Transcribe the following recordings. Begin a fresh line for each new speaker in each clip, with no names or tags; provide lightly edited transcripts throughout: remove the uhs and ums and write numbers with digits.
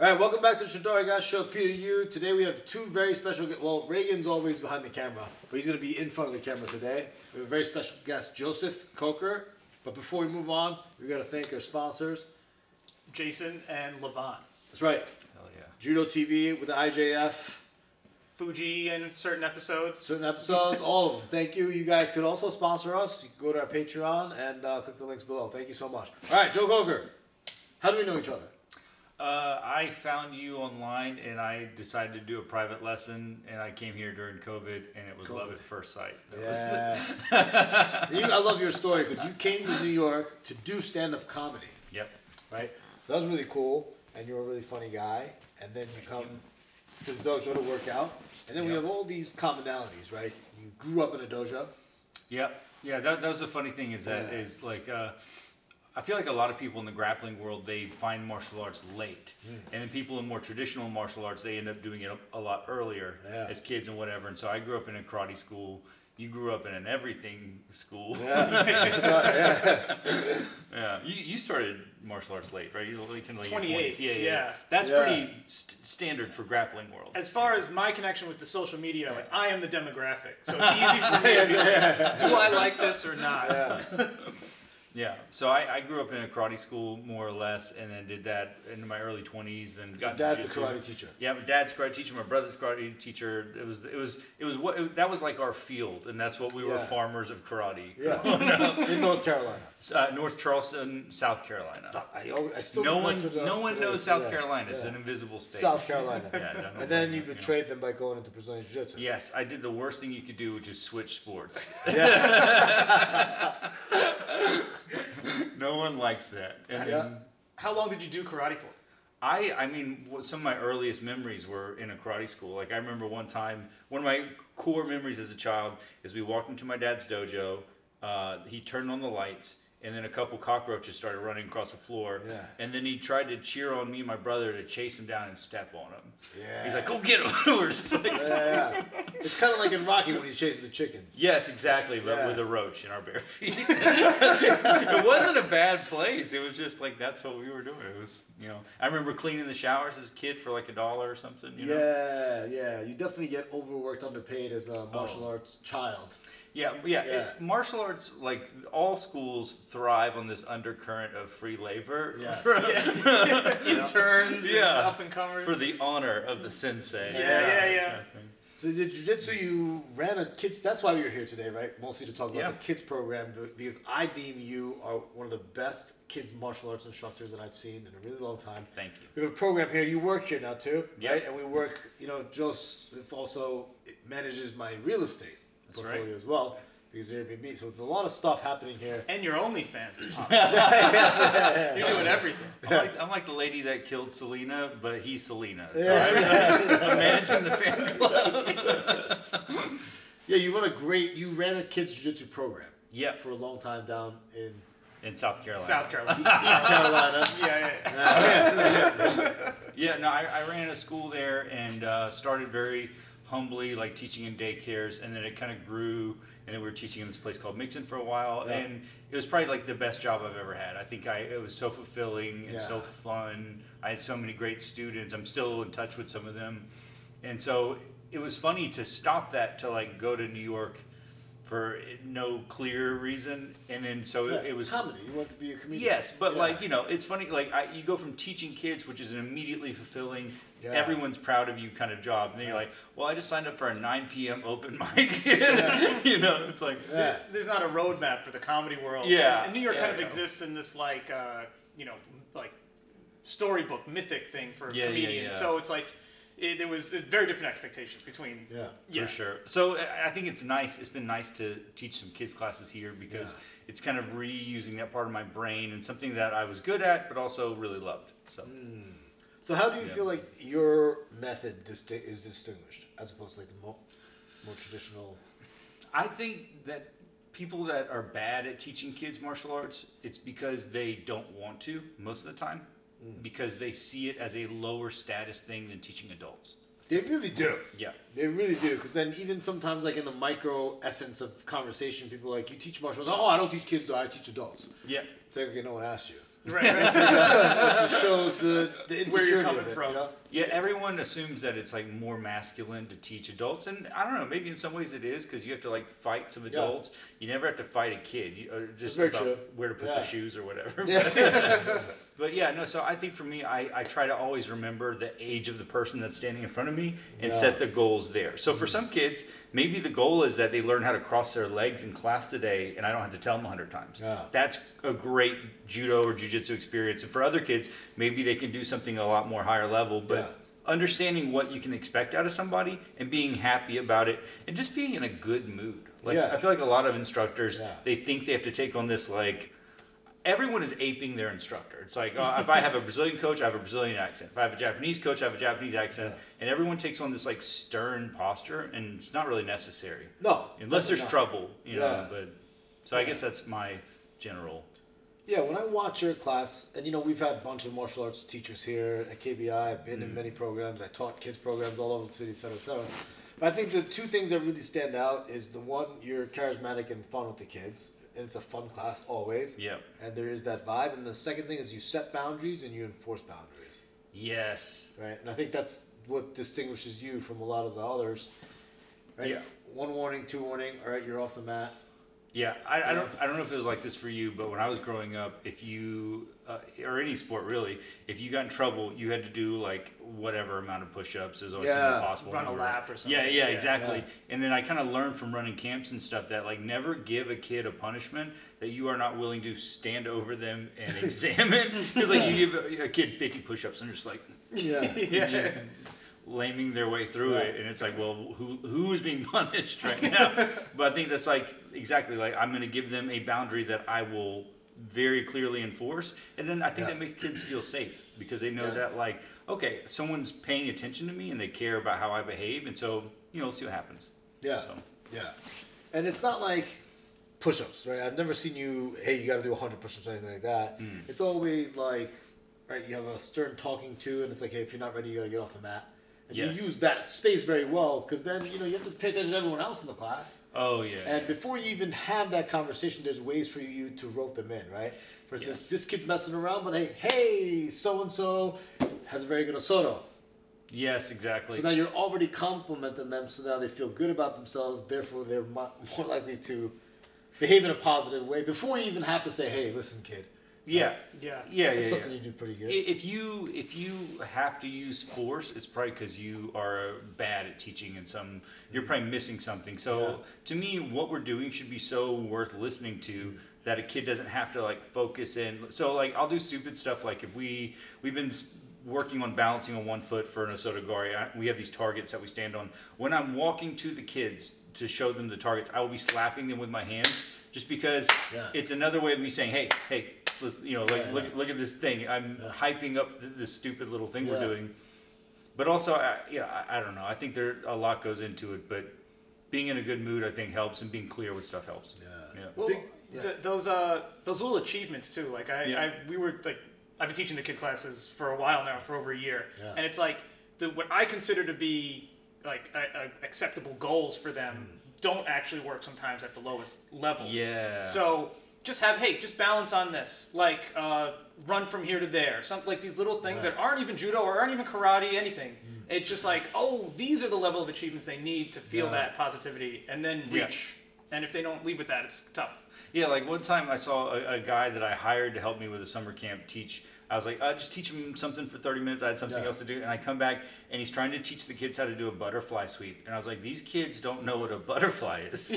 All right, welcome back to the Shadori Guys Show. Peter Yu. Today we have two very special guests. Well, Reagan's always behind the camera, but he's going to be in front of the camera today. We have a very special guest, Joseph Coker. But before we move on, we got to thank our sponsors,
Jason and Levant.
That's right.
Hell yeah.
Judo TV with the IJF.
Fuji in certain episodes.
All of them. Thank you. You guys could also sponsor us. You can go to our Patreon and click the links below. Thank you so much. All right, Joe Coker. How do we know each other?
I found you online and I decided to do a private lesson and I came here during COVID and it was love at first sight.
Yes. I love your story because you came to New York to do stand-up comedy.
Yep.
Right? So that was really cool and you're a really funny guy. And then you come to the dojo to work out. And then we have all these commonalities, right? You grew up in a dojo.
Yep. Yeah, that was the funny thing is that is like... I feel like a lot of people in the grappling world, they find martial arts late. And then people in more traditional martial arts, they end up doing it a lot earlier as kids and whatever. And so I grew up in a karate school. You grew up in an everything school.
Yeah.
Yeah. You started martial arts late, right? You like in like
28.
20s.
Yeah.
That's pretty standard for grappling world.
As far as my connection with the social media, like I am the demographic, so it's easy for me to be like, do I like this or not?
Yeah.
Yeah, so I grew up in a karate school more or less, and then did that in my early 20s. Then got
Dad's a
jiu-jitsu.
karate teacher.
Yeah, my dad's karate teacher, my brother's karate teacher. That was like our field, and that's what we were, farmers of karate.
Yeah. In North Carolina.
North Charleston, South Carolina.
I still
No one knows South Carolina. It's an invisible state.
South Carolina.
Yeah,
and then you betrayed them by going into Brazilian Jiu-Jitsu.
Yes, I did the worst thing you could do, which is switch sports. No one likes that. And
How long did you do karate for?
I mean, some of my earliest memories were in a karate school. Like I remember one time, one of my core memories as a child is we walked into my dad's dojo. He turned on the lights, and then a couple cockroaches started running across the floor.
Yeah.
And then he tried to cheer on me and my brother to chase him down and step on him.
Yeah.
He's like, "Go get him!" We're just like,
It's kind of like in Rocky when he chases the chickens.
Yes, exactly, but with a roach in our bare feet. It wasn't a bad place. It was just like that's what we were doing. It was, I remember cleaning the showers as a kid for like $1 or something. You know?
Yeah. You definitely get overworked, underpaid as a martial arts child.
Yeah. Martial arts, like all schools, thrive on this undercurrent of free labor.
Yes.
Interns, and up and comers.
For the honor of the sensei.
Yeah.
So the jiu-jitsu, you ran a kids, that's why you're here today, right? Mostly to talk about the kids program, because I deem you are one of the best kids martial arts instructors that I've seen in a really long time.
Thank you.
We have a program here, you work here now too,
Yep.
right? And we work, Joseph also manages my real estate portfolio as well, because of Airbnb. So there's a lot of stuff happening here.
And your OnlyFans is popping. You're doing everything.
I'm like the lady that killed Selena, but he's Selena. So I'm managing the fan club.
Yeah, you ran a kids jiu-jitsu program.
Yep.
For a long time down
In South Carolina.
South Carolina.
East Carolina.
Yeah, no, I ran a school there and started very humbly, like teaching in daycares, and then it kind of grew, and then we were teaching in this place called Mixon for a while, and it was probably like the best job I've ever had. I think it was so fulfilling and so fun. I had so many great students. I'm still in touch with some of them, and so it was funny to stop that to like go to New York for no clear reason, and then so it was
comedy. You want to be a comedian.
Yes, but like it's funny. Like you go from teaching kids, which is an immediately fulfilling, everyone's proud of you kind of job, and then you're like, well, I just signed up for a 9 p.m. open mic. It's like
there's not a roadmap for the comedy world.
Yeah,
and New York kind of exists in this like like storybook mythic thing for comedians. So it's like. There was very different expectations between.
For sure. So I think it's nice. It's been nice to teach some kids classes here because it's kind of reusing that part of my brain and something that I was good at, but also really loved. So.
So how do you feel like your method is distinguished as opposed to like the more traditional?
I think that people that are bad at teaching kids martial arts, it's because they don't want to most of the time. Because they see it as a lower status thing than teaching adults.
They really do.
Yeah.
They really do. Because then even sometimes like in the micro essence of conversation, people are like, you teach martial arts. Oh, I don't teach kids though, I teach adults.
Yeah.
It's like, okay, no one asked you.
Right.
It just shows the insecurity
Where you're coming
of it,
from.
you know?
Yeah, everyone assumes that it's like more masculine to teach adults, and I don't know. Maybe in some ways it is because you have to like fight some adults. You never have to fight a kid. Just
very
about
true.
where to put
Yeah.
the shoes or whatever.
Yeah.
But yeah, no. So I think for me, I try to always remember the age of the person that's standing in front of me and
Yeah.
set the goals there. So for some kids, maybe the goal is that they learn how to cross their legs in class today, and I don't have to tell them 100 times.
Yeah.
That's a great judo or jiu-jitsu experience. And for other kids, maybe they can do something a lot more higher level, but
Yeah.
understanding what you can expect out of somebody and being happy about it and just being in a good mood. Like
Yeah.
I feel like a lot of instructors,
Yeah.
they think they have to take on this like everyone is aping their instructor. It's like, if I have a Brazilian coach, I have a Brazilian accent. If I have a Japanese coach, I have a Japanese accent. And everyone takes on this like stern posture, and it's not really necessary.
No.
Unless there's
definitely not.
trouble, you know.
Yeah.
But so I guess that's my general.
Yeah, when I watch your class, and we've had a bunch of martial arts teachers here at KBI. I've been in many programs. I taught kids programs all over the city, et cetera, et cetera. But I think the two things that really stand out is the one, you're charismatic and fun with the kids, and it's a fun class always.
Yeah.
And there is that vibe. And the second thing is you set boundaries and you enforce boundaries,
Yes.
right? And I think that's what distinguishes you from a lot of the others, right?
Yeah.
1 warning, 2 warning, all right, you're off the mat.
Yeah, I don't know if it was like this for you, but when I was growing up, if you or any sport really, if you got in trouble, you had to do like whatever amount of push-ups is always
Yeah.
an impossible
Run a
number.
lap or something.
Yeah, exactly.
Yeah.
And then I kind of learned from running camps and stuff that like never give a kid a punishment that you are not willing to stand over them and examine. Because like you give a kid 50 push-ups and they're just like
Yeah.
just laming their way through it, and it's like, well, who is being punished right now? But I think that's like exactly like I'm going to give them a boundary that I will very clearly enforce, and then I think
Yeah.
that makes kids feel safe because they know
Yeah.
that like, okay, someone's paying attention to me and they care about how I behave, and so let's see what happens.
Yeah.
So.
Yeah. And it's not like push-ups, right? I've never seen you, hey, you got to do 100 push-ups or anything like that. It's always like, right, you have a stern talking to, and it's like, hey, if you're not ready, you got to get off the mat. And
Yes.
you use that space very well, because then, you have to pay attention to everyone else in the class.
Oh yeah.
And before you even have that conversation, there's ways for you to rope them in, right? For instance,
Yes.
this kid's messing around, but hey, so-and-so has a very good Osoto.
Yes, exactly.
So now you're already complimenting them, so now they feel good about themselves, therefore they're more likely to behave in a positive way before you even have to say, hey, listen, kid.
yeah.
Yeah.
That's something you do pretty good.
If you have to use force, it's probably because you are bad at teaching and you're probably missing something. So
Yeah.
to me, what we're doing should be so worth listening to that a kid doesn't have to like focus in. So like I'll do stupid stuff like if we've been working on balancing on 1 foot for an Osotogari, we have these targets that we stand on. When I'm walking to the kids to show them the targets, I will be slapping them with my hands just because
Yeah.
it's another way of me saying, hey, let's,
Yeah,
look at this thing. I'm hyping up this stupid little thing we're
Yeah.
doing. But also, I don't know. I think there a lot goes into it, but being in a good mood, I think, helps, and being clear with stuff helps.
Yeah.
Well,
Big- yeah.
those little achievements too. Like we were like, I've been teaching the kid classes for a while now, for over a year,
Yeah.
and it's like what I consider to be like acceptable goals for them don't actually work sometimes at the lowest levels.
Yeah.
So just balance on this, like run from here to there, something like these little things
Right.
that aren't even judo or aren't even karate, anything. It's just like, oh, these are the level of achievements they need to feel
Yeah.
that positivity, and then
Yeah.
reach. And if they don't leave with that, it's tough.
Yeah, like one time I saw a guy that I hired to help me with a summer camp teach. I was like, just teach him something for 30 minutes. I had something
Yeah.
else to do. And I come back and he's trying to teach the kids how to do a butterfly sweep. And I was like, these kids don't know what a butterfly is.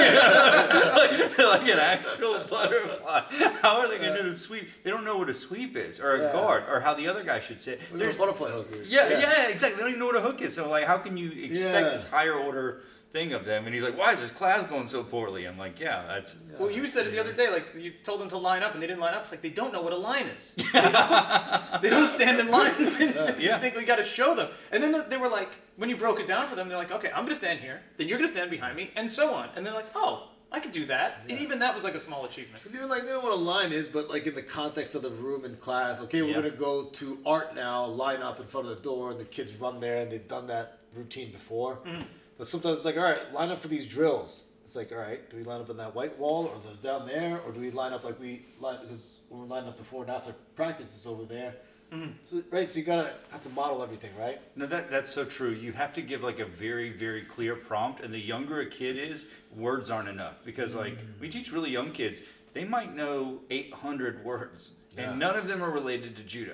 like an actual butterfly. How are they going to do the sweep? They don't know what a sweep is or a
Yeah.
guard or how the other guy should sit.
There's a butterfly hook.
Yeah, exactly. They don't even know what a hook is. So like, how can you expect
Yeah.
this higher order thing of them? And he's like, why is this class going so poorly? I'm like, yeah, that's...
Well, you said it the other day, like you told them to line up and they didn't line up. It's like they don't know what a line is. They don't stand in lines and distinctly got to show them. And then they were like, when you broke it down for them, they're like, okay, I'm going to stand here, then you're going to stand behind me, and so on. And they're like, oh, I could do that. And even that was like a small achievement.
Because even like they don't know what a line is, but like in the context of the room in class, okay, we're
Yeah.
gonna go to art now, line up in front of the door, and the kids run there, and they've done that routine before. But sometimes it's like, all right, line up for these drills, it's like, all right, do we line up on that white wall or down there, or do we line up like because when we're lining up before and after practice, it's over there. So, right, so you have to model everything, right?
No, that's so true. You have to give like a very, very clear prompt, and the younger a kid is, words aren't enough because like we teach really young kids, they might know 800 words, and none of them are related to judo.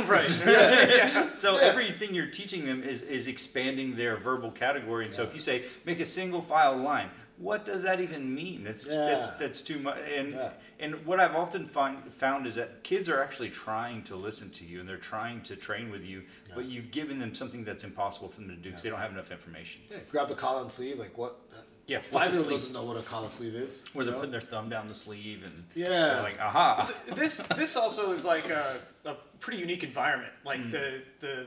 Right.
So everything you're teaching them is expanding their verbal category. And so if you say make a single file line, what does that even mean? That's too much. And what I've often found is that kids are actually trying to listen to you and they're trying to train with you, but you've given them something that's impossible for them to do because they don't have enough information.
Yeah, grab the collar and sleeve, like what?
Yeah,
5-year-old doesn't know what a collar sleeve is.
Where they're putting their thumb down the sleeve and
Yeah.
they're like, aha.
This also is like a pretty unique environment. Like the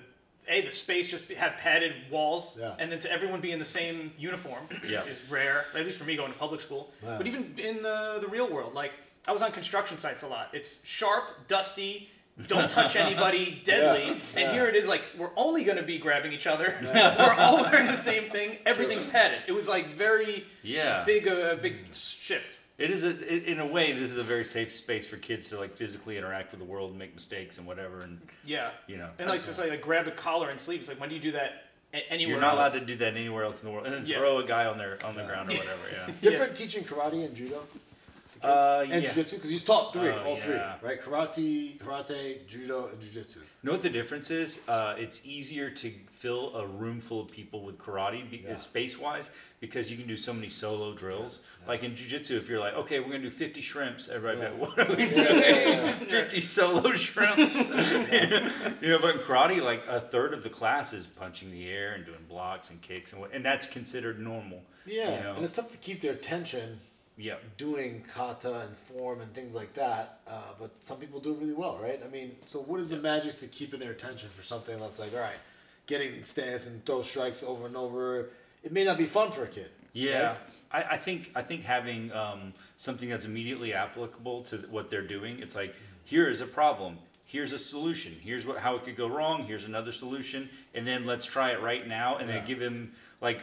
space just had padded walls, and then to everyone be in the same uniform is rare. At least for me going to public school.
Wow.
But even in the real world, like I was on construction sites a lot. It's sharp, dusty. Don't touch anybody, deadly. And here it is like, we're only going to be grabbing each other. We're all wearing the same thing. Everything's padded. It was like very big shift.
It is in a way, this is a very safe space for kids to like physically interact with the world and make mistakes and whatever. And
And like just like grab a collar and sleeve. It's like, when do you do that anywhere
You're not
else?
allowed to do that anywhere else in the world. And then throw a guy on the ground or whatever,
Different teaching karate and judo? And jiu-jitsu, because you taught all three, right? Karate, judo, and jiu-jitsu.
You know what the difference is? It's easier to fill a room full of people with karate space-wise because you can do so many solo drills. Like in jiu-jitsu, if you're like, okay, we're going to do 50 shrimps, everybody like, what are we doing? 50 solo shrimps. But in karate, like a third of the class is punching the air and doing blocks and kicks, and that's considered normal.
Yeah, and it's tough to keep their attention doing kata and form and things like that, but some people do it really well, right? I mean, so what is the magic to keeping their attention for something that's like, all right, getting stance and throw strikes over and over? It may not be fun for a kid.
Yeah, right? I think having something that's immediately applicable to what they're doing. It's like, here is a problem. Here's a solution. Here's how it could go wrong. Here's another solution, and then let's try it right now. And then give him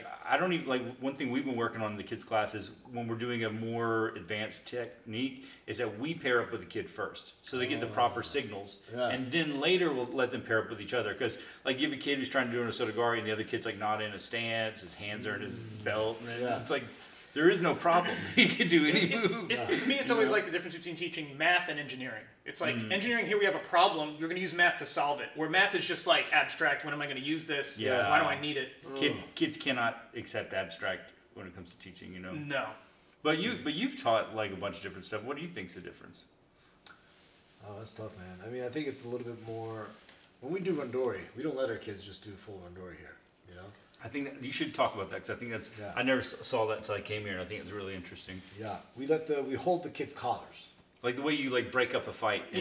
one thing we've been working on in the kids' class is when we're doing a more advanced technique is that we pair up with the kid first, so they get the proper signals, and then later we'll let them pair up with each other. Because like, you have a kid who's trying to do an osotogari, and the other kid's like not in a stance, his hands are in his belt, and it's like, there is no problem. He can do any move.
To me, it's always like the difference between teaching math and engineering. It's like engineering, here we have a problem, you're going to use math to solve it. Where math is just like abstract, when am I going to use this?
Yeah.
Why do I need it?
Kids cannot accept abstract when it comes to teaching,
No.
But you've taught like a bunch of different stuff. What do you think's the difference?
Oh, that's tough, man. I mean, I think it's a little bit more, when we do randori, we don't let our kids just do full randori here,
I think that you should talk about that because I think that's I never saw that until I came here, and I think it's really interesting.
Yeah, we hold the kids' collars.
Like the way you like break up a fight.
We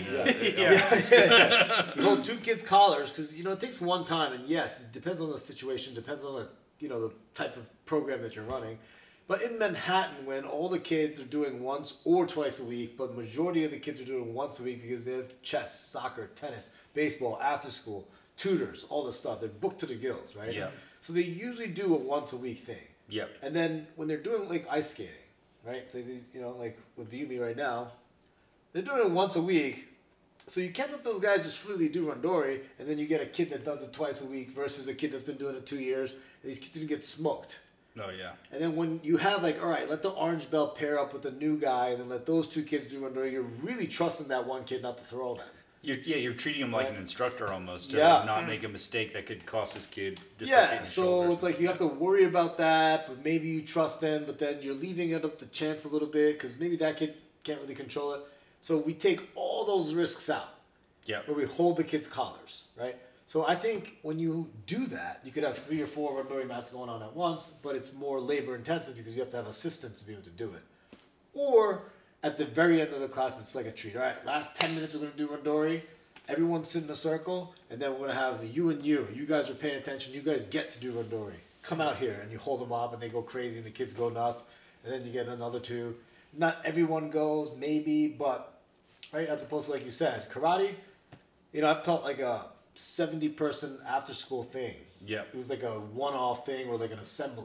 hold two kids' collars because it takes one time, and yes, it depends on the situation, depends on the type of program that you're running. But in Manhattan, when all the kids are doing once or twice a week, but majority of the kids are doing once a week because they have chess, soccer, tennis, baseball, after school, tutors, all this stuff. They're booked to the gills, right?
Yeah.
So they usually do a once a week thing.
Yep.
And then when they're doing like ice skating, right? So they, like with Yumi right now, they're doing it once a week. So you can't let those guys just freely do randori, and then you get a kid that does it twice a week versus a kid that's been doing it 2 years. And these kids gonna get smoked.
Oh yeah.
And then when you have like, all right, let the orange belt pair up with the new guy, and then let those two kids do randori, you're really trusting that one kid not to throw them.
You're treating him like an instructor almost to not make a mistake that could cost this kid.
So it's like you have to worry about that, but maybe you trust them, but then you're leaving it up to chance a little bit because maybe that kid can't really control it. So we take all those risks out.
Yeah.
Where we hold the kids' collars, right? So I think when you do that, you could have 3 or 4 randori mats going on at once, but it's more labor intensive because you have to have assistants to be able to do it. Or at the very end of the class, it's like a treat. All right, last 10 minutes we're going to do randori. Everyone sit in a circle, and then we're going to have you and you. You guys are paying attention. You guys get to do randori. Come out here, and you hold them up, and they go crazy, and the kids go nuts. And then you get another 2. Not everyone goes, maybe, but, right, as opposed to, like you said, karate, I've taught like a 70-person after-school thing.
Yeah.
It was like a one-off thing or like an assembly.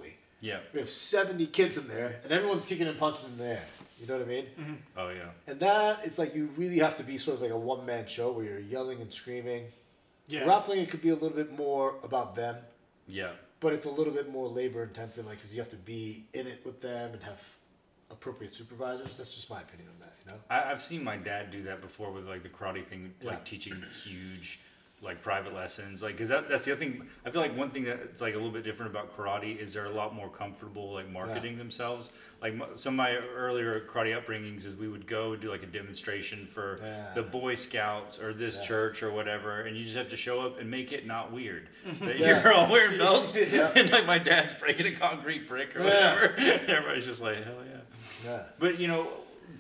Yeah.
We have 70 kids in there, and everyone's kicking and punching in the air. You know what I mean?
Oh yeah.
And that, it's like you really have to be sort of like a one-man show where you're yelling and screaming.
Yeah.
Grappling, it could be a little bit more about them,
Yeah.
but it's a little bit more labor intensive, like, because you have to be in it with them and have appropriate supervisors. That's just my opinion on that, you know?
I've seen my dad do that before with like the karate thing, like
Yeah.
teaching huge, like private lessons. Like, cause that's the other thing. I feel like one thing that's like a little bit different about karate is they're a lot more comfortable like marketing themselves. Like some of my earlier karate upbringings is we would go and do like a demonstration for the Boy Scouts or this church or whatever, and you just have to show up and make it not weird. That you're all wearing belts and like my dad's breaking a concrete brick or whatever. Everybody's just like, hell yeah.
Yeah.
But you know,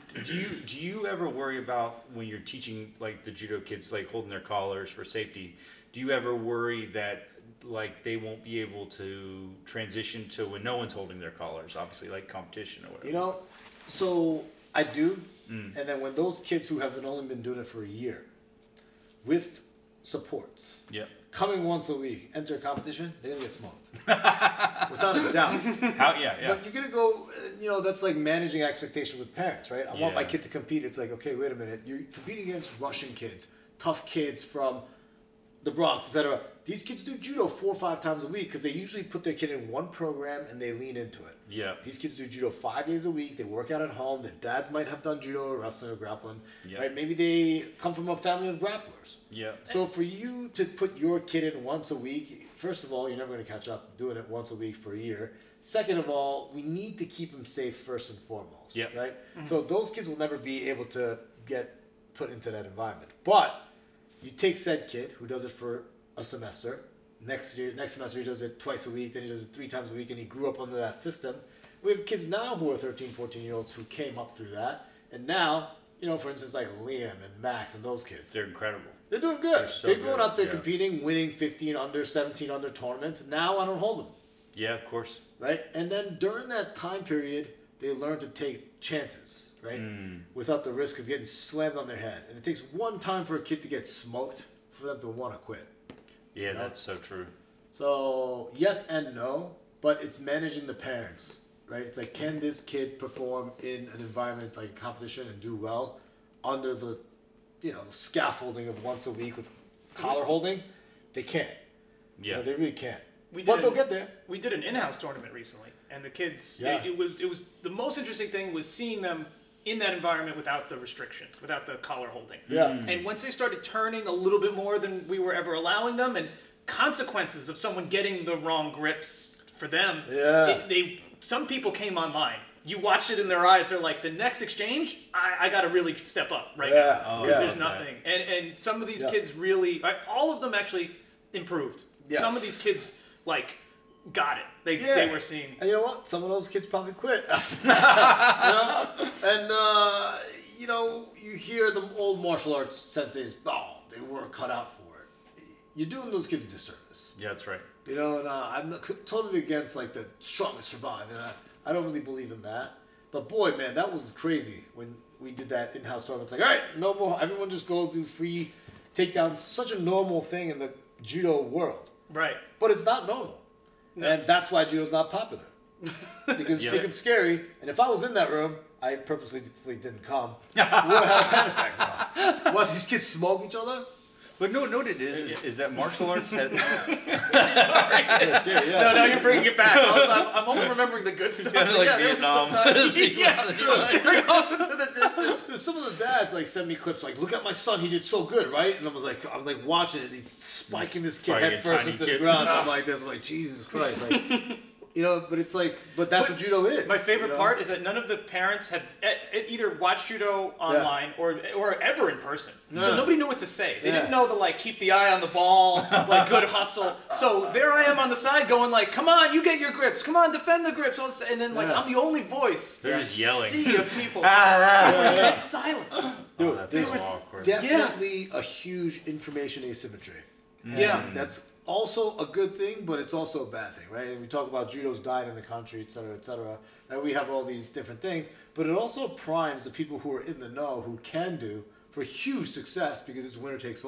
do you ever worry about when you're teaching like the judo kids like holding their collars for safety? Do you ever worry that like they won't be able to transition to when no one's holding their collars, obviously like competition or whatever?
You know, so I do. And then when those kids who have only been doing it for a year with supports,
Yeah.
coming once a week, enter a competition, they're gonna get smoked. Without a doubt.
How? Yeah.
But you're gonna go, you know, that's like managing expectation with parents, right? I want my
Yeah.
kid to compete. It's like, okay, wait a minute. You're competing against Russian kids, tough kids from the Bronx, etc. These kids do judo 4 or 5 times a week because they usually put their kid in one program and they lean into it.
Yeah.
These kids do judo 5 days a week. They work out at home. Their dads might have done judo or wrestling or grappling.
Yeah.
Right? Maybe they come from a family of grapplers.
Yeah.
So for you to put your kid in once a week, first of all, you're never going to catch up doing it once a week for a year. Second of all, we need to keep them safe first and foremost.
Yeah.
Right? So those kids will never be able to get put into that environment. But you take said kid who does it for a semester. Next semester he does it twice a week, then he does it 3 times a week, and he grew up under that system. We have kids now who are 13, 14-year-olds who came up through that. And now, you know, for instance, like Liam and Max and those kids.
They're incredible.
They're doing good.
They're so
They're going
good,
out there
yeah.
competing, winning 15 under, 17 under tournaments. Now I don't hold them,
Yeah, of course.
right? And then during that time period, they learn to take chances, right? Without the risk of getting slammed on their head. And it takes one time for a kid to get smoked for them to want to quit.
Yeah,
know?
that's so true.
So yes and no, but it's managing the parents, right? It's like, can this kid perform in an environment like a competition and do well under the, you know, scaffolding of once a week with collar holding? They can't.
Yeah.
You know, they really can't.
We
But
did
they'll
an-
get there.
We did an in-house tournament recently, and the kids.
Yeah.
It was the most interesting thing was seeing them in that environment without the restriction, without the collar holding.
Yeah.
And once they started turning a little bit more than we were ever allowing them, and consequences of someone getting the wrong grips for them,
Yeah.
some people came online. You watched it in their eyes. They're like, the next exchange, I got to really step up right
Yeah.
now
Oh,
because
yeah.
there's nothing. And some of these
Yeah.
kids really, all of them actually improved.
Yes.
Some of these kids like got it. They
Yeah.
were seeing.
And you know what? Some of those kids probably quit after that. You know? And, you know, you hear the old martial arts senseis, oh, they weren't cut out for it. You're doing those kids a disservice.
Yeah, that's right.
You know, and I'm not, totally against, like, the strongest survive. And I don't really believe in that. But, boy, man, that was crazy when we did that in-house tournament. It's like, all right, no more. Everyone just go do free takedowns. Such a normal thing in the judo world.
Right.
But it's not normal.
No.
And that's why judo's not popular. Because it's
Yeah.
freaking scary. And if I was in that room, I purposely didn't come. We would have had a panic attack now. Watch these kids smoke each other.
But no, what it is that martial arts has.
Yeah, scary, yeah.
No, you're bringing it back. I'm only remembering the good stuff.
kinda like
there was
Vietnam.
sometimes- yeah, staring off into the distance.
There's some of the dads like send me clips like, look at my son, he did so good, right? And I was like watching it, he's spiking this kid
Fighting a
head first
tiny
into the
kid.
ground. I'm like this, I'm like, Jesus Christ, like, you know. But it's like, but that's what judo is.
My favorite
you know?
part is that none of the parents had either watched judo online or ever in person. So
Yeah.
nobody knew what to say. They
Yeah.
didn't know to like keep the eye on the ball, like good hustle. So there I am on the side going like, come on, you get your grips. Come on, defend the grips. And then like
Yeah.
I'm the only voice.
They're just yelling.
Sea of people.
Yeah.
Dead silent.
Dude,
Oh, that's
there's
so awkward.
definitely a huge information asymmetry.
Yeah.
And that's also a good thing, but it's also a bad thing, right? And we talk about judo's dying in the country, et cetera, and we have all these different things, but it also primes the people who are in the know who can do for huge success because it's winner takes all.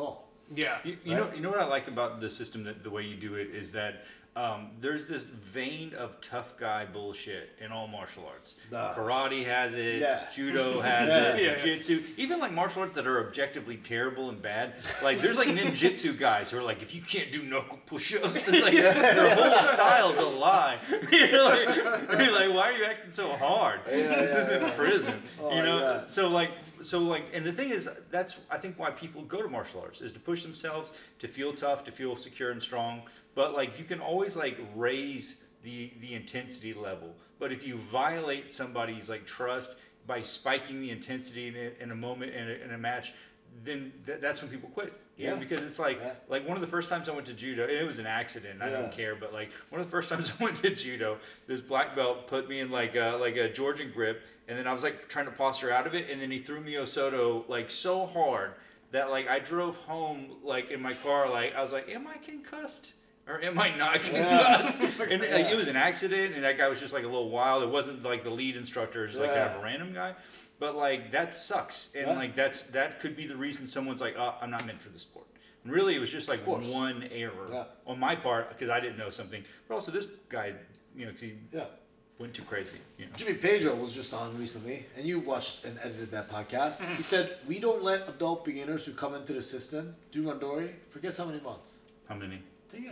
Yeah.
You know what I like about the system, that the way you do it is that there's this vein of tough guy bullshit in all martial arts. Karate has it,
Yeah.
judo has
Yeah.
it,
Yeah.
jiu-jitsu, even like martial arts that are objectively terrible and bad. Like there's like ninjutsu guys who are like, if you can't do knuckle push-ups, it's like their whole style's a lie. You're like, why are you acting so hard? This isn't prison.
Oh,
you know,
yeah.
so like, and the thing is, that's I think why people go to martial arts is to push themselves, to feel tough, to feel secure and strong. But like, you can always like raise the intensity level. But if you violate somebody's like trust by spiking the intensity in a moment in a match, then that's when people quit. You know, because it's like one of the first times I went to judo, and it was an accident. I don't care, but like one of the first times I went to judo, this black belt put me in like a Georgian grip, and then I was like trying to posture out of it, and then he threw me Osoto like so hard that like I drove home like in my car, like I was like, am I concussed? Or am I not concussed? And like, it was an accident, and that guy was just like a little wild. It wasn't like the lead instructor, it was just like kind of a random guy. But like that sucks, and like that could be the reason someone's like, oh, I'm not meant for this sport. And really, it was just like one error on my part because I didn't know something. But also, this guy, you know, he went too crazy. You know?
Jimmy Pedro was just on recently, and you watched and edited that podcast. He said, we don't let adult beginners who come into the system do Randori for guess how many months?
How many?
Yes.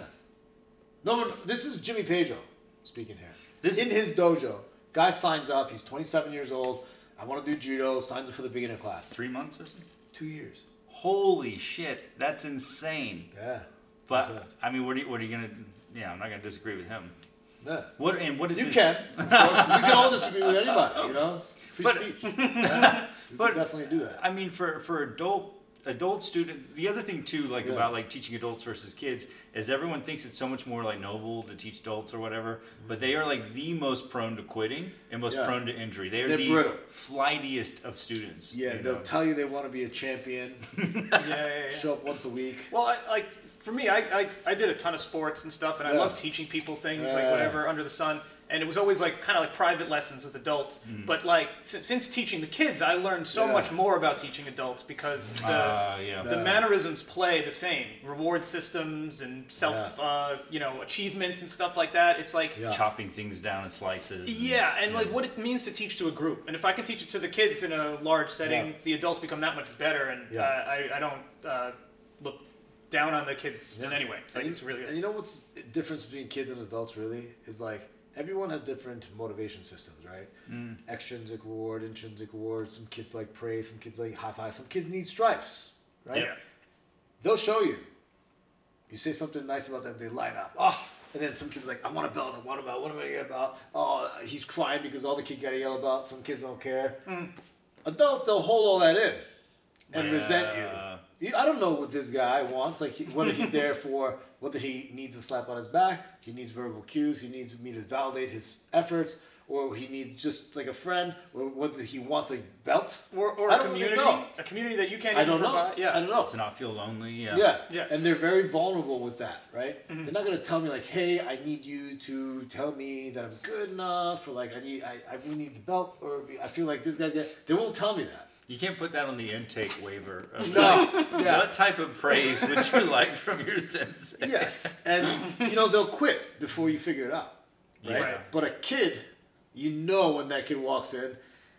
No, this is Jimmy Pedro speaking here.
This
in his dojo, guy signs up. He's 27 years old. I want to do judo. Signs up for the beginner class.
3 months or something?
2 years.
Holy shit, that's insane.
Yeah.
But I mean, what are you gonna? Yeah, I'm not gonna disagree with him.
Yeah.
What is
You
his,
can. Of course. We can all disagree with anybody. You know, it's free
But-
speech. Yeah. You
but-
can definitely do that.
I mean, for adult student, the other thing too, like about like teaching adults versus kids, is everyone thinks it's so much more like noble to teach adults or whatever, but they are like the most prone to quitting and most prone to injury. They're the
brittle.
flightiest of students.
Yeah,
you
they'll
know?
tell you they want to be a champion.
Yeah.
Show up once a week.
Well, for me, I did a ton of sports and stuff, and I love teaching people things, like whatever under the sun. And it was always like kind of like private lessons with adults. But like since teaching the kids, I learned so much more about teaching adults because the mannerisms play the same. Reward systems and self, achievements and stuff like that. It's like
chopping things down in slices.
and like what it means to teach to a group. And if I can teach it to the kids in a large setting, the adults become that much better. And I don't look down on the kids in any way. Like, it's really good.
And you know what's the difference between kids and adults really is like everyone has different motivation systems, right? Extrinsic reward, intrinsic reward. Some kids like praise, some kids like high five, some kids need stripes, right?
Yeah.
They'll show you. You say something nice about them, they light up. Oh, and then some kids are like, I want a belt, I want a belt. What am I gonna get about? Oh, he's crying because all the kid got to yell about. Some kids don't care. Adults, they'll hold all that in and resent you. I don't know what this guy wants, like whether he's there for, whether he needs a slap on his back, he needs verbal cues, he needs me to validate his efforts, or he needs just like a friend, or whether he wants a belt.
Or
I
a
don't really
community,
know.
a community that you can't
I
even
don't know.
provide. Yeah.
I don't know.
To not feel lonely.
Yeah.
Yeah.
And they're very vulnerable with that, right? They're not gonna tell me like, hey, I need you to tell me that I'm good enough, or like I really need the belt, or I feel like this guy's they won't tell me that.
You can't put that on the intake waiver.
No.
What type of praise would you like from your sensei?
Yes. And they'll quit before you figure it out. Right?
Yeah.
But a kid, when that kid walks in,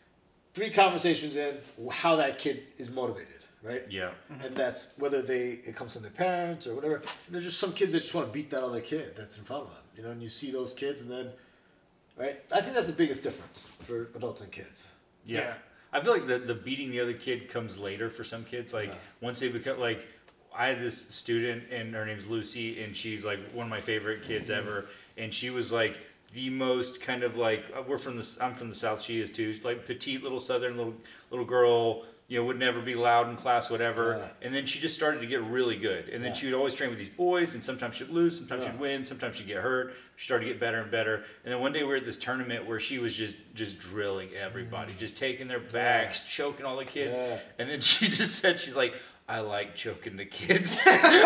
3 conversations in, how that kid is motivated, right?
Yeah.
And that's whether it comes from their parents or whatever. And there's just some kids that just want to beat that other kid that's in front of them, and you see those kids, and then, right? I think that's the biggest difference for adults and kids.
Yeah. I feel like the beating the other kid comes later for some kids. Like once they become like, I had this student and her name's Lucy, and she's like one of my favorite kids ever. And she was like the most kind of like, I'm from the South, she is too, like petite little Southern little girl, would never be loud in class, whatever. And then she just started to get really good. And then she would always train with these boys, and sometimes she'd lose, sometimes she'd win, sometimes she'd get hurt. She started to get better and better. And then one day we were at this tournament where she was just drilling everybody, just taking their backs, choking all the kids. And then she just said, she's like, I like choking the kids.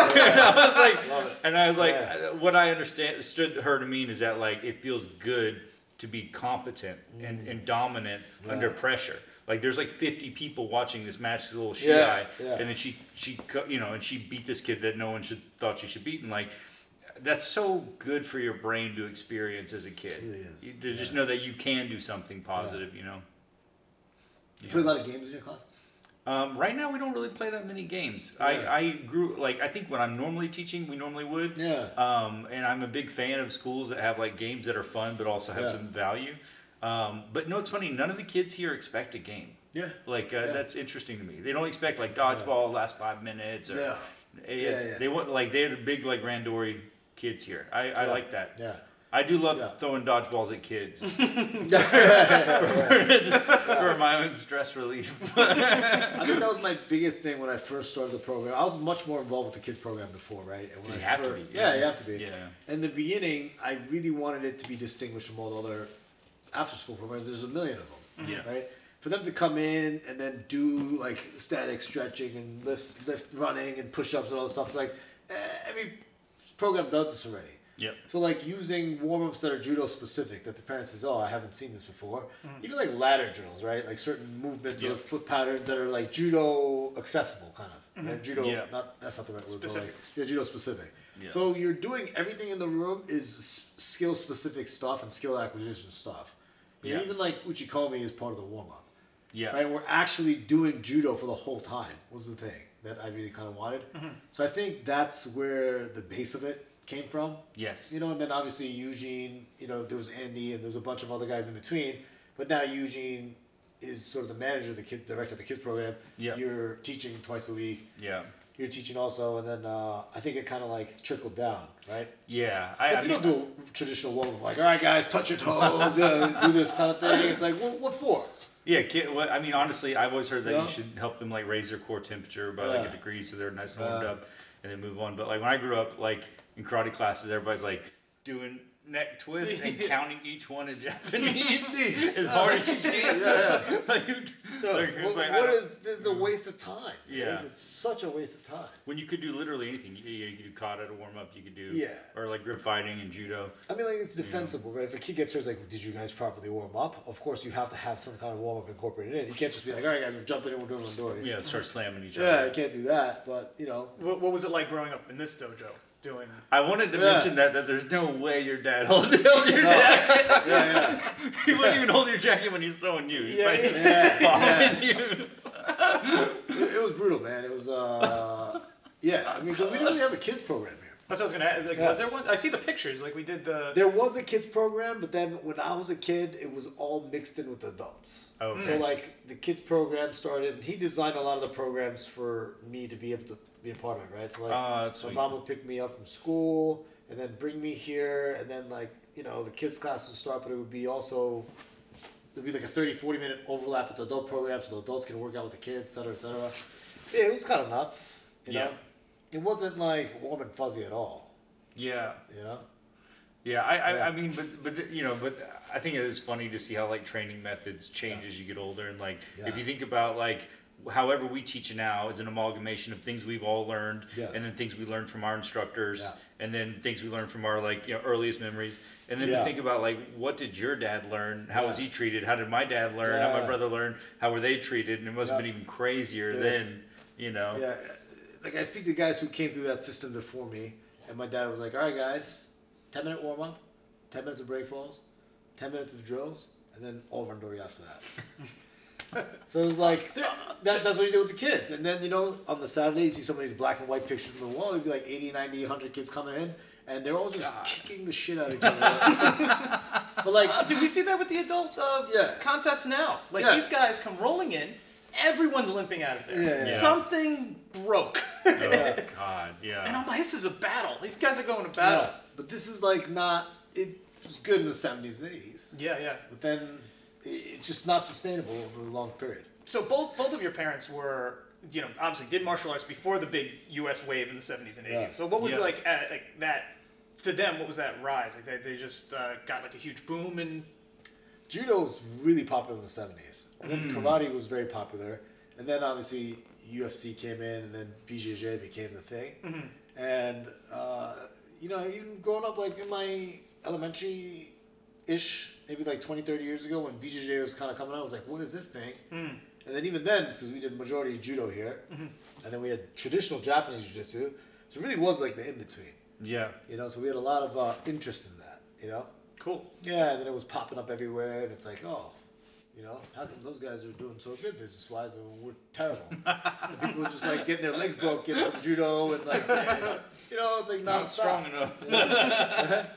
And I was like, what I understood her to mean is that like it feels good to be competent and dominant under pressure. like there's like 50 people watching this match, this little Shiai,
Yeah.
and then she and she beat this kid that no one thought she should beat, and like that's so good for your brain to experience as a kid.
It really is.
To just know that you can do something positive, you know.
You play a lot of games in your classes?
Right now, we don't really play that many games.
Yeah.
I grew like I think when I'm normally teaching, we normally would.
Yeah.
And I'm a big fan of schools that have like games that are fun but also have some value. But no, it's funny. None of the kids here expect a game.
Yeah.
Like that's interesting to me. They don't expect like dodgeball last 5 minutes or they want like they're the big like Randori kids here. I like that.
Yeah.
I do love throwing dodgeballs at kids for my own stress relief.
I think that was my biggest thing when I first started the program. I was much more involved with the kids program before, right? And when
You
I
have to
first-
be.
Yeah, you have to be.
Yeah.
In the beginning, I really wanted it to be distinguished from all the other after-school programs. There's a million of them,
Yeah.
right? For them to come in and then do like static stretching and lift running and push-ups and all that stuff, it's like every program does this already.
Yep.
So like using warm-ups that are judo specific that the parent says, oh, I haven't seen this before. Even like ladder drills, right? Like certain movements or foot patterns that are like judo accessible kind of. Right? Judo, that's not the right word.
Specific.
But like, judo specific.
Yeah.
So you're doing everything in the room is skill specific stuff and skill acquisition stuff. And
Yeah.
even like Uchikomi is part of the warm-up.
Yeah.
Right? We're actually doing judo for the whole time was the thing that I really kind of wanted. So I think that's where the base of it came from.
Yes.
You know, and then obviously Eugene, you know, there was Andy and there's a bunch of other guys in between. But now Eugene is sort of the manager of the kids, director of the kids program.
Yeah.
You're teaching twice a week.
Yeah.
You're teaching also, and then I think it kind of like trickled down, right?
Yeah.
But you don't do a traditional warm-up like, all right, guys, touch your toes, do this kind of thing. It's like, what for?
Yeah, I mean, honestly, I've always heard that
Yeah.
you should help them like raise their core temperature by like
Yeah.
a degree so they're nice and warmed up, and then move on. But like when I grew up, like in karate classes, everybody's like doing neck twists and counting each one in Japanese as hard as you can.
This is a waste of time.
Yeah.
It's such a waste of time.
When you could do literally anything, you could do kata to warm up, you could do or like grip fighting and judo.
I mean, like, it's defensible, right? If a kid gets hurt, it's like, did you guys properly warm up? Of course, you have to have some kind of warm up incorporated in. You can't just be like, all right, guys, we're jumping in, we're doing Randori.
Yeah, start slamming each
Yeah,
other.
you can't do that, but, you know.
What was it like growing up in this dojo doing?
I wanted to mention that there's no way your dad held your jacket.
Yeah.
He wouldn't even hold your jacket when he's throwing you. He'd probably just
Yeah.
you.
It was brutal, man. It was, I mean, because we didn't really have a kids program here.
That's what I was gonna ask. Like, was there one? I see the pictures. Like we did the.
There was a kids program, but then when I was a kid, it was all mixed in with adults.
Okay.
So like the kids program started, and he designed a lot of the programs for me to be able to be a part of it, right? So like
that's
my
sweet.
mom would pick me up from school and then bring me here, and then like, you know, the kids class would start, but it would be also, there'd be like a 30-40 minute overlap with the adult program, so the adults can work out with the kids, et cetera, et cetera. Yeah, it was kind of nuts, you know? It wasn't like warm and fuzzy at all,
Yeah.
you know?
Yeah, I mean, but you know, but I think it is funny to see how like training methods change as you get older, and like if you think about like however we teach now is an amalgamation of things we've all learned, and then things we learned from our instructors, and then things we learned from our like earliest memories, and then we think about like what did your dad learn? How was he treated? How did my dad learn? How my brother learned? How were they treated? And it must have been even crazier then, you know.
Yeah, like I speak to guys who came through that system before me, and my dad was like, all right, guys, 10-minute warm up, 10 minutes of break falls, 10 minutes of drills, and then all Randori after that. So it was like, that's what you did with the kids. And then, you know, on the Saturdays, you see some of these black and white pictures on the wall, it'd be like 80, 90, 100 kids coming in, and they're all just kicking the shit out of each other. But like,
Did we see that with the adult contests now? Like these guys come rolling in, everyone's limping out of there.
Yeah.
Something broke.
Oh God,
And I'm like, this is a battle. These guys are going to battle.
But this is like not, it was good in the 70s and 80s.
Yeah.
But then it's just not sustainable over a long period.
So both of your parents were, you know, obviously did martial arts before the big U.S. wave in the 70s and 80s.
Yeah.
So what was like that, to them, what was that rise? Like they just got like a huge boom and...
Judo was really popular in the 70s. And then karate was very popular. And then obviously UFC came in, and then BJJ became the thing. And, you know, even growing up like in my elementary ago-ish, maybe like 20, 30 years ago when BJJ was kind of coming out. I was like, what is this thing? And then even then, since we did majority judo here, and then we had traditional Japanese jiu-jitsu, so it really was like the in-between.
Yeah.
You know, so we had a lot of interest in that, you know?
Cool.
Yeah, and then it was popping up everywhere, and it's like, oh, you know, how come those guys are doing so good business-wise and we're terrible? And people were just like getting their legs broken from judo and like, you know, it's like
Not strong
nonstop.
enough.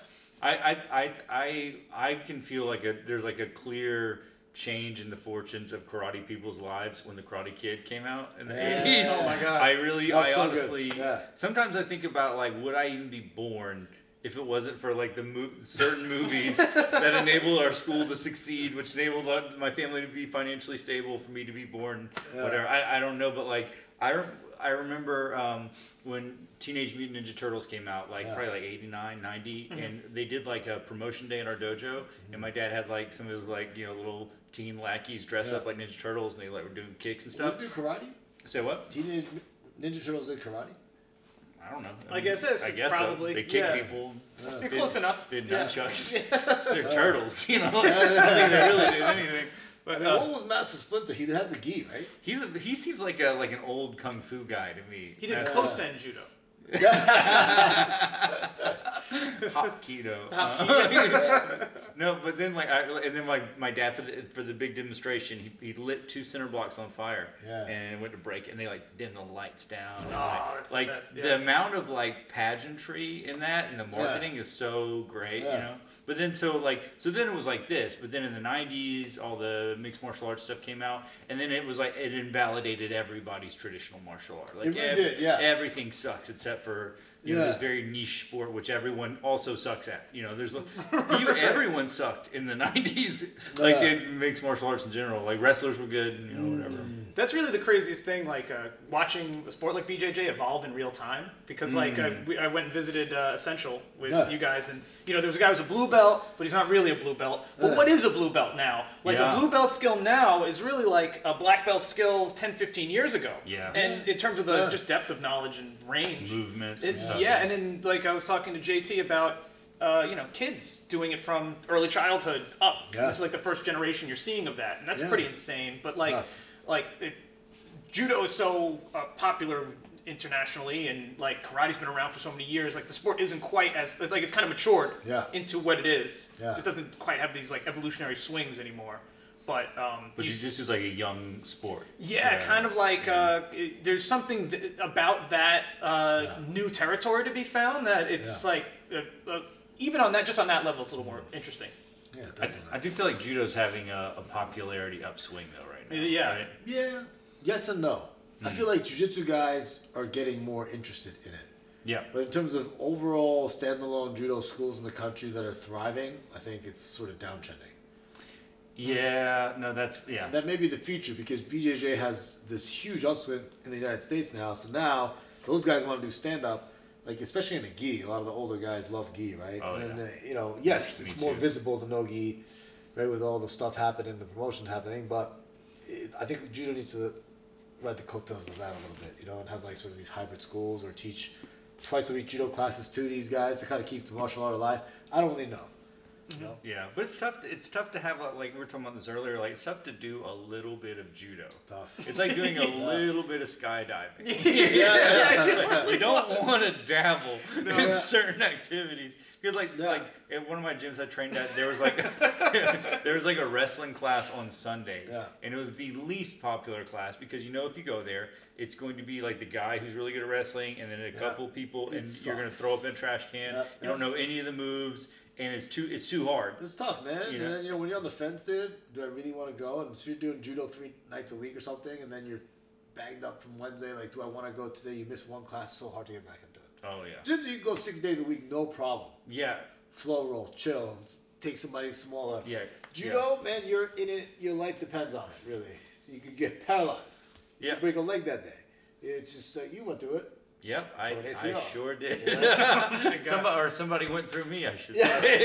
I can feel like there's like a clear change in the fortunes of karate people's lives when the Karate Kid came out in the 80s.
Oh my God.
That's
I
so
honestly,
good. Yeah.
sometimes I think about like, would I even be born if it wasn't for like the certain movies that enabled our school to succeed, which enabled my family to be financially stable, for me to be born, whatever. I don't know, but like I remember when Teenage Mutant Ninja Turtles came out, like probably like 89, 90, and they did like a promotion day in our dojo, and my dad had like some of his like, you know, little teen lackeys dress up like Ninja Turtles, and they like were doing kicks and stuff.
Did you do karate?
Say what?
Teenage Ninja Turtles did karate?
I don't know.
I guess it's
I guess
probably,
so. They kick
yeah.
people.
You're close enough.
Did
Yeah.
nunchucks. They're turtles, you know. I don't think they really did anything.
I
But
mean, what was Master Splinter? He has a gi, right?
he seems like an old kung fu guy to me.
He did
That's-
Kosen judo.
Hop keto.
Hop
No, but then my dad for the big demonstration, he lit 2 center blocks on fire.
Yeah.
And went to break it, and they like dimmed the lights down. And,
Oh, that's the
like
best, yeah.
the amount of like pageantry in that and the marketing is so great,
Yeah.
you know. But then so then it was like this. But then in the 90s, all the mixed martial arts stuff came out, and then it was like it invalidated everybody's traditional martial art. Like
It really did, yeah.
everything sucks except for you know,
Yeah.
this very niche sport which everyone also sucks at. You know, there's everyone sucked in the 90s. Like
Yeah.
in mixed martial arts in general. Like wrestlers were good, and, you know, whatever.
That's really the craziest thing, like watching a sport like BJJ evolve in real time. Because like I went and visited Essential with
Yeah.
you guys, and you know there was a guy who's a blue belt, but he's not really a blue belt. But
Yeah.
what is a blue belt now? Like
Yeah.
a blue belt skill now is really like a black belt skill 10, 15 years ago.
Yeah.
And in terms of the
Yeah.
just depth of knowledge and range,
Movements
it's
and stuff.
and then like I was talking to JT about. You know, kids doing it from early childhood up.
Yeah.
This is like the first generation you're seeing of that, and that's
Yeah.
pretty insane. But like,
Nuts.
judo is so popular internationally, and like karate's been around for so many years. Like the sport isn't quite as like it's kind of matured
Yeah.
into what it is.
Yeah.
It doesn't quite have these like evolutionary swings anymore. But
But jiu-jitsu is like a young sport.
yeah, kind of like there's something about that new territory to be found that it's
Yeah.
like even on that, just on that level, it's a little more interesting.
Yeah,
I
definitely.
do feel like judo's having a popularity upswing though right now.
Yeah.
Right?
Yeah. Yes and no. I feel like jiu-jitsu guys are getting more interested in it.
Yeah.
But in terms of overall standalone judo schools in the country that are thriving, I think it's sort of downtrending.
Yeah. No, that's yeah.
And that may be the future because BJJ has this huge upswing in the United States now. So now those guys want to do stand-up, like especially in the gi. A lot of the older guys love gi, right?
Oh,
and
yeah.
then, you know, yes,
Me
it's more
too.
visible to no gi, right, with all the stuff happening, the promotions happening. But I think judo needs to ride the coattails of that a little bit, you know, and have like sort of these hybrid schools or teach twice a week judo classes to these guys to kind of keep the martial art alive. I don't really know. You know?
Yeah, but it's tough. It's tough to have like we were talking about this earlier. Like it's tough to do a little bit of judo.
Tough.
It's like doing a little bit of skydiving.
Yeah.
You don't want to dabble in certain activities because like at one of my gyms I trained at, there was like a wrestling class on Sundays,
Yeah.
and it was the least popular class because you know if you go there, it's going to be like the guy who's really good at wrestling, and then a couple people, and
It
you're going to
sucks.
throw up in a trash can.
Yeah.
You don't know any of the moves, and it's too hard.
It's tough, man.
You know?
And then, you know, when you're on the fence, dude, do I really want to go? And so you're doing judo 3 nights a week or something, and then you're banged up from Wednesday. Like, do I want to go today? You miss one class, so hard to get back into it.
Oh yeah.
Jiu-jitsu, you can go 6 days a week, no problem.
Yeah.
Flow roll, chill, take somebody smaller.
Yeah.
Judo, man, you're in it. Your life depends on it, really. So you could get paralyzed.
Yeah.
You break a leg that day. It's just you went through it.
Yep, I
Tore an ACL.
sure did.
Yeah.
Somebody went through me, I should
Yeah.
say.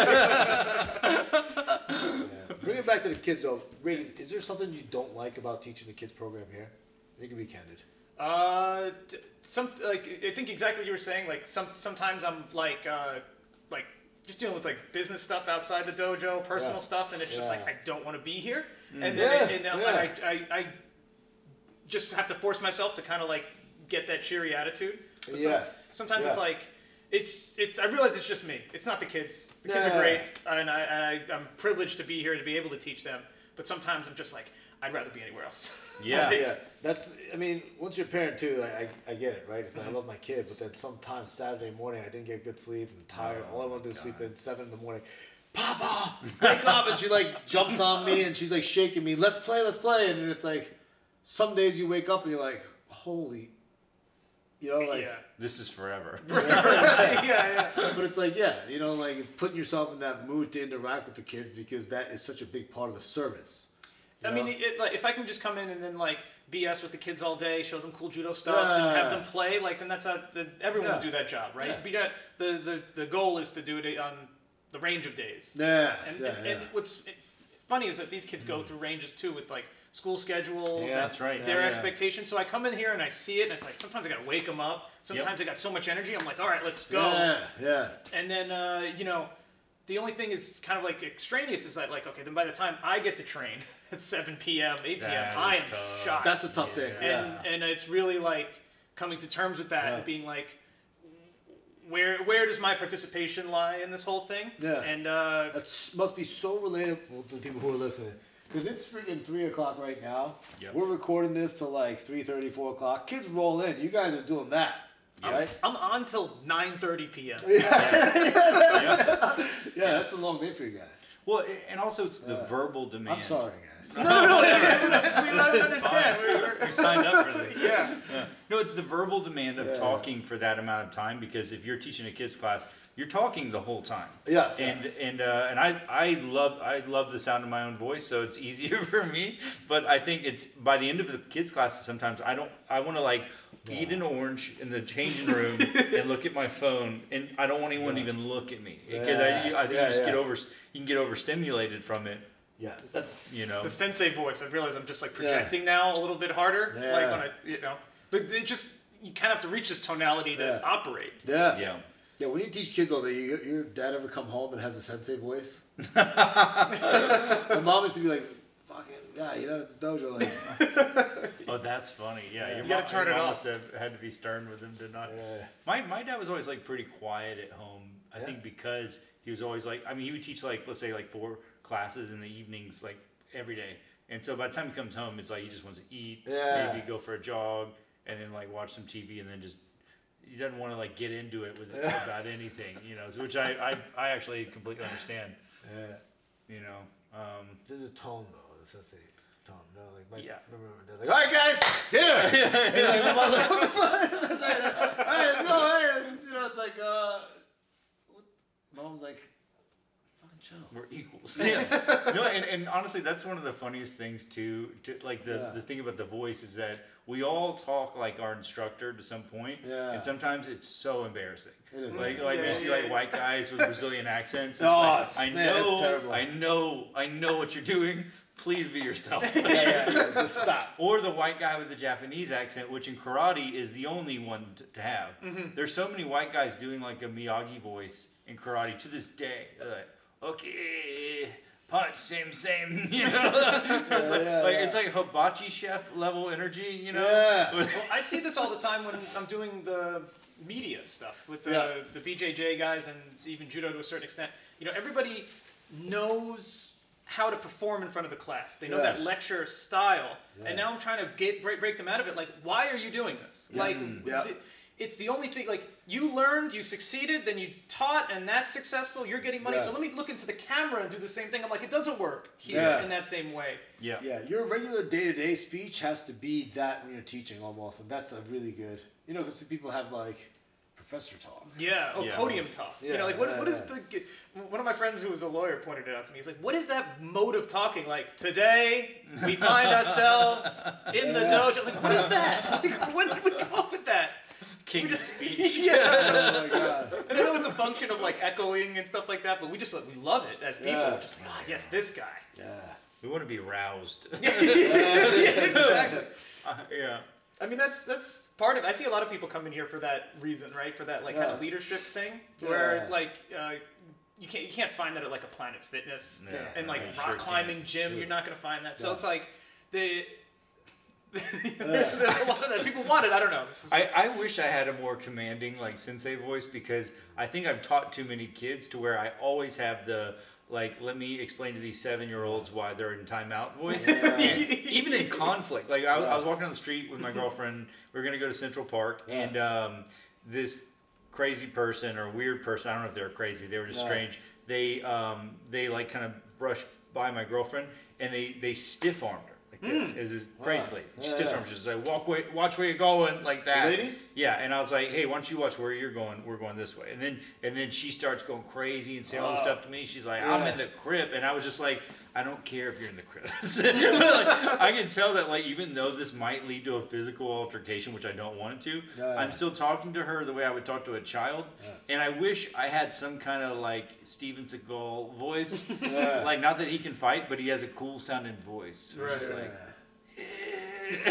Yeah. Bring it back to the kids, though. Reagan, is there something you don't like about teaching the kids program here? You can be candid.
I think exactly what you were saying. Like sometimes I'm like just dealing with like business stuff outside the dojo, personal
Yeah.
stuff, and it's just
Yeah.
like I don't want to be here,
Mm.
and
Yeah,
then I just have to force myself to kind of like get that cheery attitude. But
Yes.
sometimes
Yeah.
it's like it's I realize it's just me. It's not the kids. The kids
Yeah.
are great, and I'm privileged to be here to be able to teach them. But sometimes I'm just like I'd rather be anywhere else.
Yeah.
Yeah, that's. I mean, once you're a parent too, I get it, right? It's like I love my kid, but then sometimes Saturday morning I didn't get good sleep. I'm tired. All I want to do is sleep in 7 in the morning. Papa, wake up! And she like jumps on me and she's like shaking me. Let's play, let's play. And it's like some days you wake up and you're like, holy, you know, like.
Yeah.
This is forever.
yeah.
But it's like, yeah, you know, like it's putting yourself in that mood to interact with the kids because that is such a big part of the service.
I
you
mean,
know?
like if I can just come in and then like BS with the kids all day, show them cool judo stuff,
Yeah.
and have them play, like then that's everyone
Yeah.
will do that job, right?
Yeah.
But the goal is to do it on the range of days.
Yes,
And,
yeah,
and,
yeah.
and what's funny is that these kids go through ranges too with like school schedules,
Yeah,
and
that's right.
their
Yeah.
expectations. So I come in here and I see it, and it's like sometimes I gotta wake them up. Sometimes I got so much energy, I'm like, all right, let's go.
Yeah.
And then, you know, the only thing is kind of like extraneous is that, like, okay, then by the time I get to train at 7 p.m., 8 p.m.,
That
I
is
am
tough.
shot.
That's a tough thing.
and
Yeah.
and it's really like coming to terms with that
Yeah.
and being like, where does my participation lie in this whole thing?
Yeah.
And
That must be so relatable to the people who are listening. Because it's freaking 3 o'clock right now.
Yep.
We're recording this till like 3:30, 4 o'clock. Kids roll in. You guys are doing that. Right?
I'm on till 9:30 p.m.
Yeah, that's a long day for you guys.
Well, and also it's the
Yeah.
verbal demand.
I'm sorry, guys.
No, we understand.
We signed up for this.
Yeah.
Yeah. No, it's the verbal demand of
Yeah.
talking for that amount of time because if you're teaching a kids class, you're talking the whole time.
Yes,
And
yes.
and I love the sound of my own voice, so it's easier for me. But I think it's by the end of the kids classes, sometimes I want to like eat an orange in the changing room and look at my phone, and I don't want anyone to even look at me because
Yes.
I think
Yeah,
you just
yeah.
you can get overstimulated from it.
Yeah, that's
You know.
The sensei voice. I've realized I'm just like projecting now a little bit harder.
Yeah.
Like when but it just you kind of have to reach this tonality to
Yeah.
operate.
Yeah.
Yeah.
Yeah, when you teach kids all day, your dad ever come home and has a sensei voice? My mom used to be like, fucking, yeah, you know, at the dojo, like,
Oh, that's funny. Yeah,
Yeah.
your
You gotta
mom-
turn
your
it
mom
off.
must have had to be stern with him to not.
yeah.
My dad was always like pretty quiet at home. I
Yeah.
think because he was always like, I mean, he would teach like let's say like 4 classes in the evenings like every day, and so by the time he comes home, it's like he just wants to eat,
Yeah.
maybe go for a jog, and then like watch some TV, and then just he doesn't want to like get into it with about anything, you know. So, which I actually completely understand,
Yeah.
you know.
There's a tone, though, the sensei tone. No, like, my,
Yeah.
remember, they're like, all right, guys, dinner! And like, my mother, all right, let's go, hey, you know, it's like, mom's like, fucking chill.
We're equals. Yeah. No, and honestly, that's one of the funniest things too. To like
Yeah.
the thing about the voice is that we all talk like our instructor to some point,
Yeah.
and sometimes it's so embarrassing.
It is.
Like
Yeah,
you see
yeah,
like
yeah.
white guys with Brazilian accents. and
Oh,
like,
it's-
I
man, it's
know,
terrible.
I know what you're doing. Please be yourself.
Yeah, just stop.
Or the white guy with the Japanese accent, which in karate is the only one to have. There's so many white guys doing like a Miyagi voice in karate to this day. They're like, okay, punch, same, you know? It's like hibachi chef level energy, you know?
Yeah.
Well, I see this all the time when I'm doing the media stuff with the BJJ guys and even judo to a certain extent. You know, everybody knows how to perform in front of the class. They know
Yeah.
that lecture style.
Yeah.
And now I'm trying to break them out of it. Like, why are you doing this?
Yeah.
Like,
Yeah.
it's the only thing, like, you learned, you succeeded, then you taught, and that's successful, you're getting money,
Yeah.
so let me look into the camera and do the same thing. I'm like, it doesn't work here
Yeah.
in that same way.
Yeah.
Yeah, your regular day-to-day speech has to be that when you're teaching almost, and that's a really good, you know, because people have like professor talk.
Yeah,
Yeah.
podium talk.
Yeah,
You know, like, what is
yeah.
the... One of my friends who was a lawyer pointed it out to me. He's like, what is that mode of talking? Like, today, we find ourselves in the dojo. I was like, what is that? Like, when did we come up with that?
King's speech.
Yeah.
Oh my god.
And I know it's a function of like echoing and stuff like that, but we just like, we love it as people.
Yeah.
We're just like, ah, yes, this guy.
Yeah.
We want to be roused.
Yeah, exactly.
Yeah.
I mean, that's part of it. I see a lot of people come in here for that reason, right? For that like kind
Yeah.
of leadership thing, where
Yeah.
like you can't find that at like a Planet Fitness
Yeah.
and like
Yeah,
rock
sure
climbing
can't.
gym.
Sure.
You're not gonna find that. So
Yeah.
it's like there's a lot of that. People want it. I don't know.
I wish I had a more commanding like sensei voice, because I think I've taught too many kids to where I always have the like, let me explain to these 7-year-olds why they're in timeout voice. And even in conflict, like I was walking down the street with my girlfriend. We were gonna go to Central Park,
Yeah.
and this crazy person or weird person, I don't know if they were crazy, they were just
Yeah.
strange. They like kind of brushed by my girlfriend, and they stiff armed her. Like this, as this crazy
Wow.
lady.
Yeah,
She stiff
yeah.
armed. She's like, watch where you're going, like that.
lady?
Yeah, and I was like, hey, why don't you watch where you're going? We're going this way. And then she starts going crazy and saying all this stuff to me. She's like, I'm
Yeah.
in the crib, and I was just like, I don't care if you're in the crib. Like, I can tell that, like, even though this might lead to a physical altercation, which I don't want it to,
Yeah.
I'm still talking to her the way I would talk to a child.
Yeah.
And I wish I had some kind of like Steven Seagal voice.
Yeah.
Like, not that he can fight, but he has a cool sounding voice. It's
Right.
just like,
Yeah.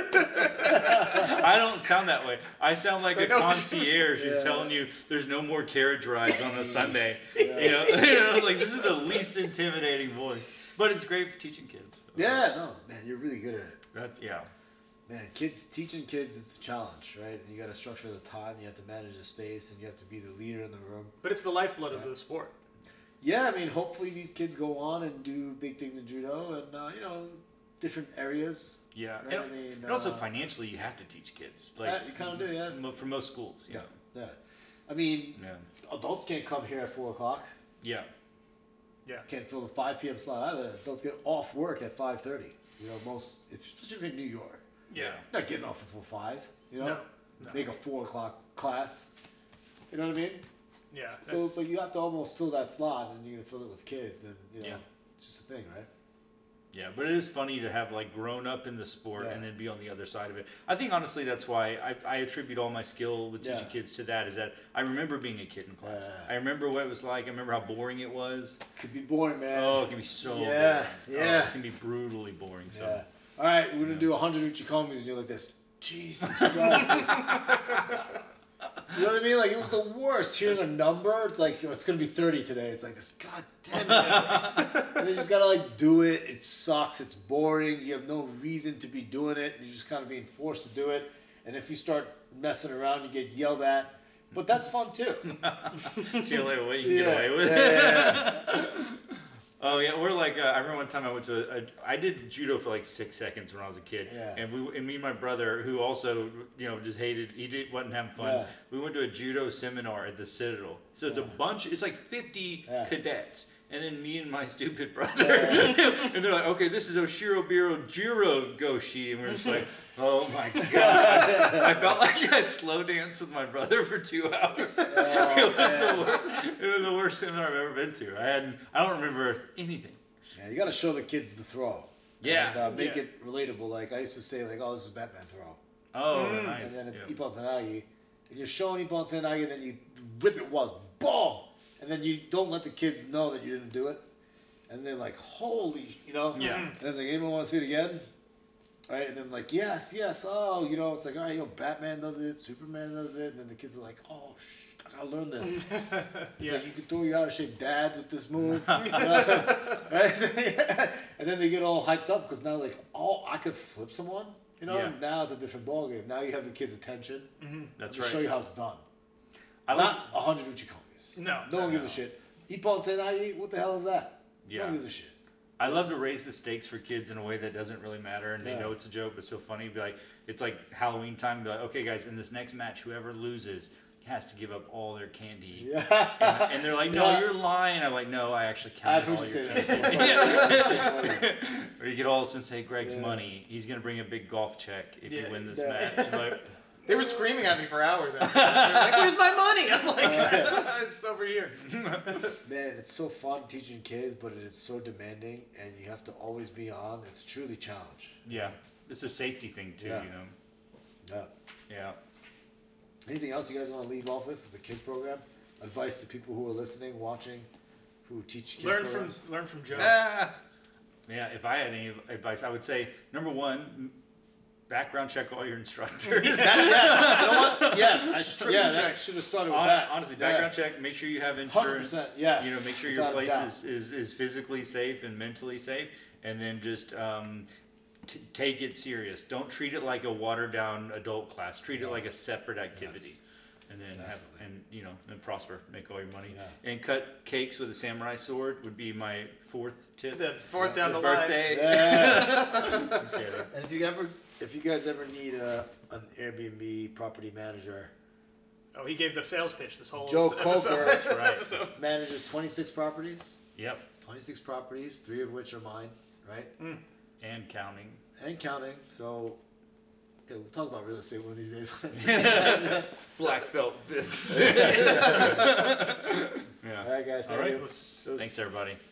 I don't sound that way. I sound like a
No.
concierge who's
Yeah.
telling you there's no more carriage rides on a Sunday.
Yeah.
You know, like this is the least intimidating voice, but it's great for teaching kids. So
Yeah, no, man, you're really good at it.
that's yeah.
Man, teaching kids is a challenge, right? And you got to structure the time, you have to manage the space, and you have to be the leader in the room.
But it's the lifeblood of the sport.
Yeah, I mean, hopefully these kids go on and do big things in judo and, different areas.
Yeah,
Right,
and,
I mean,
and also financially, you have to teach kids. Like
you kind of do, yeah.
for most schools. You
Yeah,
know.
yeah. I mean,
Yeah.
adults can't come here at 4 o'clock.
Yeah.
Yeah.
Can't fill the 5 p.m. slot either. Adults get off work at 5:30. Especially if you're in New York.
Yeah.
Not getting off before 5,
No.
Make a 4 o'clock class. You know what I mean?
Yeah.
So
that's-
it's like you have to almost fill that slot, and you're gonna fill it with kids, and
Yeah.
it's just a thing, right?
Yeah, but it is funny to have like grown up in the sport
Yeah.
and then be on the other side of it. I think honestly that's why I attribute all my skill with teaching
Yeah.
kids to that, is that I remember being a kid in class.
Yeah.
I remember what it was like. I remember how boring it was.
Could be boring, man.
Oh, it can be so
Yeah,
boring.
yeah.
Oh, it can be brutally boring. So
Yeah. All right, we're gonna do 100 uchikomis, and you're like this. Jesus Christ. You know what I mean? Like, it was the worst. Hearing a number, it's like, it's gonna be 30 today. It's like this, god damn it. And they just gotta like do it. It sucks. It's boring. You have no reason to be doing it. You're just kind of being forced to do it. And if you start messing around, you get yelled at. But that's fun too.
see what you can get away with.
Yeah.
Oh yeah, we're like I remember one time I went to I did judo for like 6 seconds when I was a kid,
Yeah.
and me and my brother, who also just hated, wasn't having fun.
Yeah.
We went to a judo seminar at the Citadel. So it's a bunch, it's like 50
Yeah.
cadets, and then me and my stupid brother, and they're like, okay, this is Oshiro Biro Jiro Goshi, and we're just like, oh my god, I felt like I slow danced with my brother for 2 hours. It was the worst seminar I've ever been to. I don't remember anything.
Yeah, you gotta show the kids the throw.
Yeah.
And, make
Yeah.
it relatable. Like, I used to say, like, oh, this is Batman throw.
Oh,
And
nice.
then it's
Yeah.
Ippon Sanagi. And you're showing Ippon Sanagi, and then you rip it once. Boom! And then you don't let the kids know that you didn't do it. And they're like, holy,
Yeah.
And then it's like, anyone want to see it again? Right? And then like, yes, oh, it's like, all right, Batman does it, Superman does it. And then the kids are like, oh, I gotta learn this. It's like, you can throw you out of shape dads with this move. Right? And then they get all hyped up because now like, oh, I could flip someone.
Yeah.
And now it's a different ballgame. Now you have the kids' attention.
That's
I'll
right.
show you how it's done.
I like,
Not 100 uchikomis.
No.
No one gives a shit. Ippon Senai, what the hell is that? No
Yeah.
one gives a shit.
I love to raise the stakes for kids in a way that doesn't really matter, and they
Yeah.
know it's a joke, but still funny. Be like, it's like Halloween time. Be like, okay, guys, in this next match, whoever loses has to give up all their candy.
Yeah.
And they're like, no,
Yeah.
you're lying. I'm like, no, I actually
I've
counted
heard
all
you
your
say that.
candy.
Yeah.
Or you get all Sensei Greg's
Yeah.
money. He's gonna bring a big golf check if you
Yeah.
win this
Yeah.
match. I'm like,
They were screaming at me for hours. After that. They were like, "Where's my money?" I'm like, "It's over here."
Man, it's so fun teaching kids, but it is so demanding, and you have to always be on. It's truly a challenge.
yeah, it's a safety thing too.
Yeah. Yeah.
Yeah.
Anything else you guys want to leave off with the kids program? Advice to people who are listening, watching, who teach kids programs?
Learn from Joe.
Ah. Yeah, if I had any advice, I would say number one, background check all your instructors.
Yes, you know what? Yes, that
check.
should have started with that.
Honestly,
Yeah.
background check. Make sure you have insurance.
100%, yes,
You know, make sure
without
your
a
place
doubt.
is physically safe and mentally safe, and then just take it serious. Don't treat it like a watered down adult class. Treat it like a separate activity.
Yes.
And then
Definitely.
and prosper, make all your money.
Yeah.
And cut cakes with a samurai sword would be my 4th tip.
The fourth down the
birthday.
Yeah.
Okay.
And if you guys ever need an Airbnb property manager,
Oh, he gave the sales pitch this whole
Joe
episode.
Coker, that's
right.
episode.
manages 26 properties.
Yep.
26 properties, 3 of which are mine, right?
And counting.
And counting. So yeah, we'll talk about real estate one of these days.
Black belt business.
All
Yeah.
right, guys.
All
Thank
right.
you. It was-
Thanks, everybody.